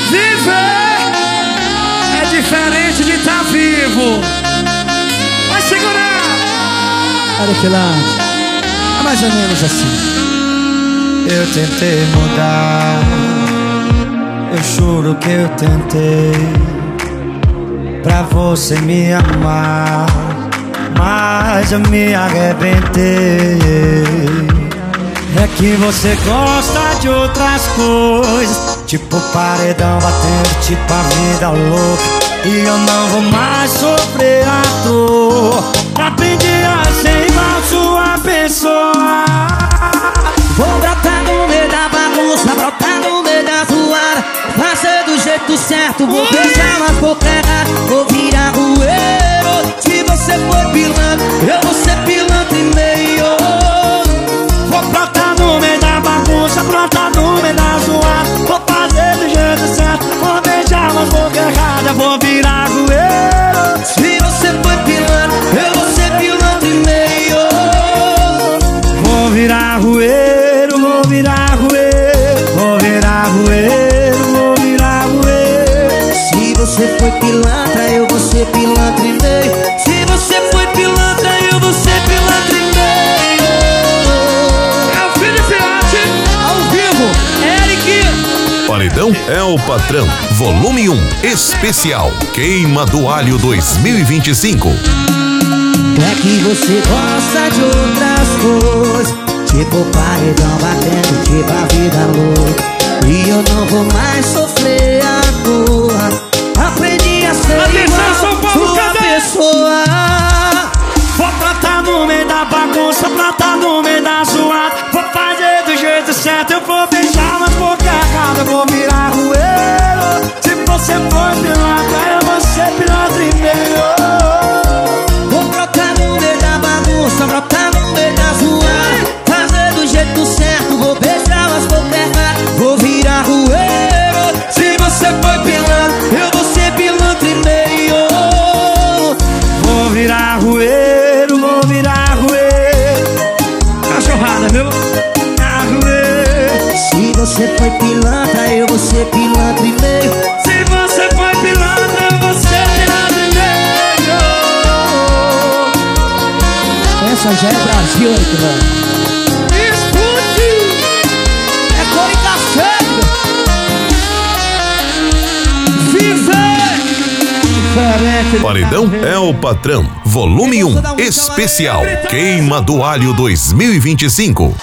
Viver é diferente de estar vivo. Vai segurar. Arequilante, é mais ou menos assim. Eu tentei mudar, eu juro que eu tentei, pra você me amar, mas eu me arrebentei. É que você gosta de outras coisas, tipo paredão batendo, tipo a vida louca. E eu não vou mais sofrer a dor. Aprendi a ser igual sua pessoa. Vou brotar no meio da bagunça, brotar no meio da zoada, fazer do jeito certo, vou beijar nas bocas erradas, vou virar rueiro. Se você for pilantra, eu vou ser pilantra e meio. Vou brotar no meio da bagunça, brotar no meio da zoada, vou fazer do jeito certo, vou beijar nas bocas erradas, vou virar rueiro. Se você for pilantra, eu vou ser pilantra e meio. Vou virar rueiro, vou virar rueiro, vou virar rueiro, vou virar rueiro. Se você for pilantra, eu vou ser pilantra e meio. Se você for pilantra, eu vou ser pilantra e meio. É o Felipe Arte, ao vivo, Eric. Paredão é o Patrão, volume 1, especial Queima do Alho 2025. É que você gosta de outras coisas, tipo paredão batendo, tipo a vida louca. E eu não vou mais sofrer a dor. Aprendi a ser Atenção, São igual Paulo, sua cadê? pessoa. Vou brotar no meio da bagunça, brotar no meio da zoada, vou fazer do jeito certo, eu vou beijar nas bocas erradas, vou virar rueiro. Se você for pilantra, eu vou ser pilantra e meio. Vou brotar no meio da bagunça, brotar no meio da zoada, fazer do jeito certo, vou beijar as bocas erradas, vou virar rueiro. Se você for pilantra, eu vou ser pilantra e meio. Vou virar rueiro, vou virar rueiro. Cachorrada, viu? Virar rueiro. Se você for pilantra, eu vou ser pilantra e meio. Se você for pilantra, eu vou ser pilantra e meio. Essa já é Brasil, Arequilante. Escute. É cor e café. Viver. Diferente. Paredão é o Patrão, volume 1, especial Queima do Alho 2025.